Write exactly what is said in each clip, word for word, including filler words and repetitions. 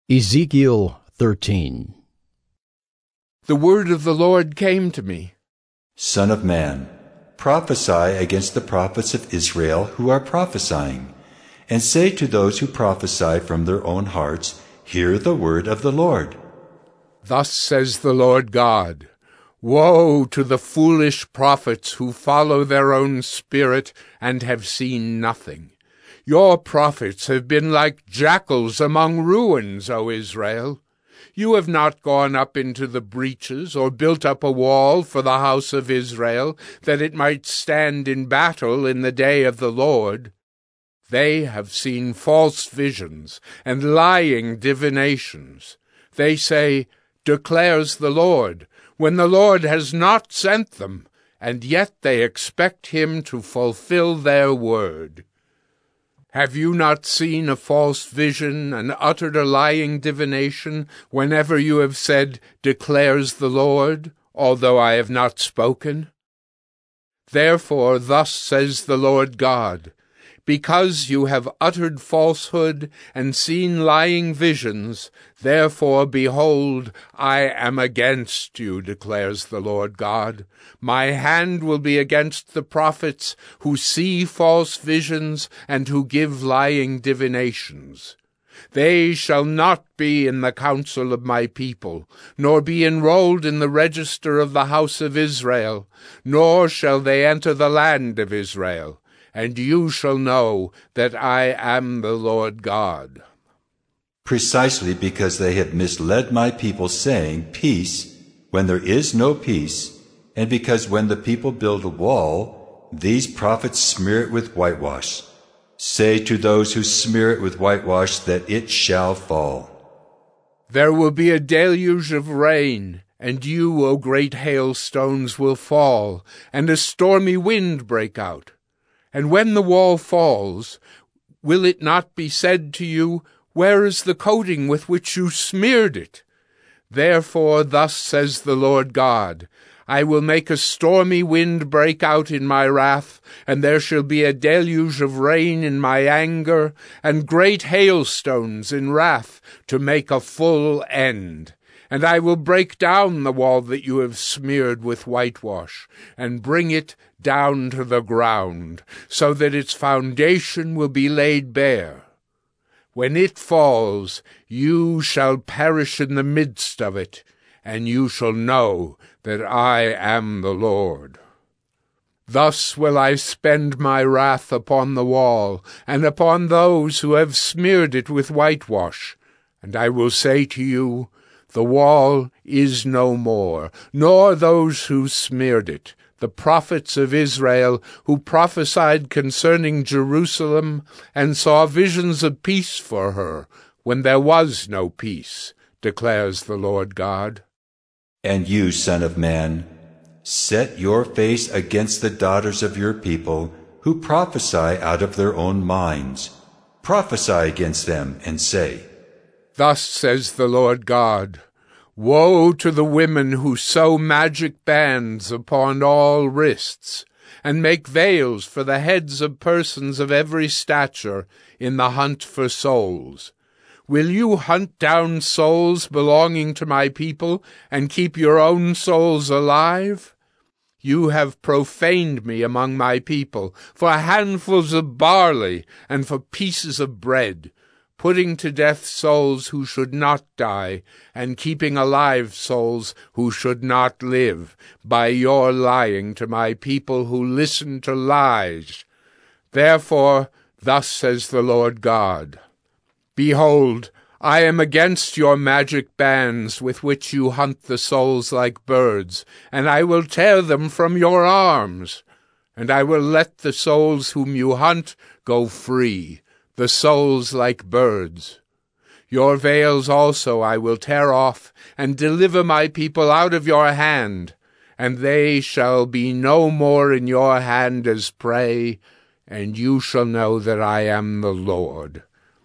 Ezekiel thirteen. The word of the Lord came to me. Son of man, prophesy against the prophets of Israel who are prophesying, and say to those who prophesy from their own hearts, Hear the word of the Lord. Thus says the Lord God, Woe to the foolish prophets who follow their own spirit and have seen nothing. Your prophets have been like jackals among ruins, O Israel. You have not gone up into the breaches, or built up a wall for the house of Israel, that it might stand in battle in the day of the Lord. They have seen false visions and lying divinations. They say, Declares the Lord, when the Lord has not sent them, and yet they expect him to fulfill their word. Have you not seen a false vision and uttered a lying divination whenever you have said, Declares the Lord, although I have not spoken? Therefore thus says the Lord God, Because you have uttered falsehood and seen lying visions, therefore, behold, I am against you, declares the Lord God. My hand will be against the prophets who see false visions and who give lying divinations. They shall not be in the council of my people, nor be enrolled in the register of the house of Israel, nor shall they enter the land of Israel. And you shall know that I am the Lord God. Precisely because they have misled my people, saying, Peace, when there is no peace, and because when the people build a wall, these prophets smear it with whitewash. Say to those who smear it with whitewash that it shall fall. There will be a deluge of rain, and you, O great hailstones, will fall, and a stormy wind break out. And when the wall falls, will it not be said to you, Where is the coating with which you smeared it? Therefore thus says the Lord God, I will make a stormy wind break out in my wrath, and there shall be a deluge of rain in my anger, and great hailstones in wrath, to make a full end. And I will break down the wall that you have smeared with whitewash, and bring it down to the ground, so that its foundation will be laid bare. When it falls, you shall perish in the midst of it, and you shall know that I am the Lord. Thus will I spend my wrath upon the wall, and upon those who have smeared it with whitewash, and I will say to you, The wall is no more, nor those who smeared it, the prophets of Israel, who prophesied concerning Jerusalem, and saw visions of peace for her, when there was no peace, declares the Lord God. And you, son of man, set your face against the daughters of your people, who prophesy out of their own minds. Prophesy against them, and say, Thus says the Lord God, Woe to the women who sew magic bands upon all wrists, and make veils for the heads of persons of every stature in the hunt for souls. Will you hunt down souls belonging to my people, and keep your own souls alive? You have profaned me among my people, for handfuls of barley and for pieces of bread, putting to death souls who should not die, and keeping alive souls who should not live, by your lying to my people who listen to lies. Therefore, thus says the Lord God, Behold, I am against your magic bands with which you hunt the souls like birds, and I will tear them from your arms, and I will let the souls whom you hunt go free, the souls like birds. Your veils also I will tear off, and deliver my people out of your hand, and they shall be no more in your hand as prey, and you shall know that I am the Lord.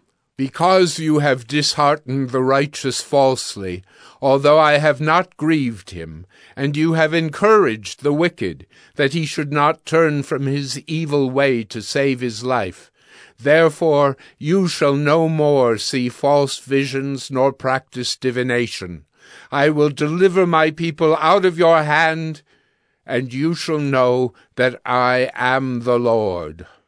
Because you have disheartened the righteous falsely, although I have not grieved him, and you have encouraged the wicked, that he should not turn from his evil way to save his life, Therefore you shall no more see false visions nor practice divination. I will deliver my people out of your hand, and you shall know that I am the Lord."